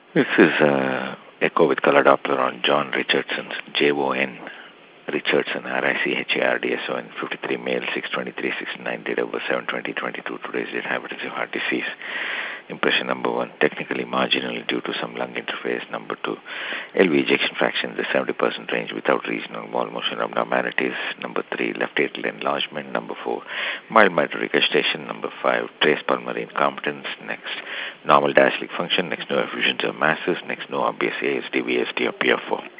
This is Echo with color Doppler on John Richardson's Jon Richardson, RICHARDSON, 53 male, 623, 69, date of birth 7/20/22. Today's date, hypertensive heart disease. Impression number 1, technically marginal due to some lung interface. Number 2, LV ejection fraction in the 70% range without regional wall motion abnormalities. Number 3, left atrial enlargement. Number 4, mild mitral regurgitation. Number 5, trace pulmonary incompetence. Next, normal diastolic function. Next, no effusions or masses. Next, no obvious ASD, VSD or PF4.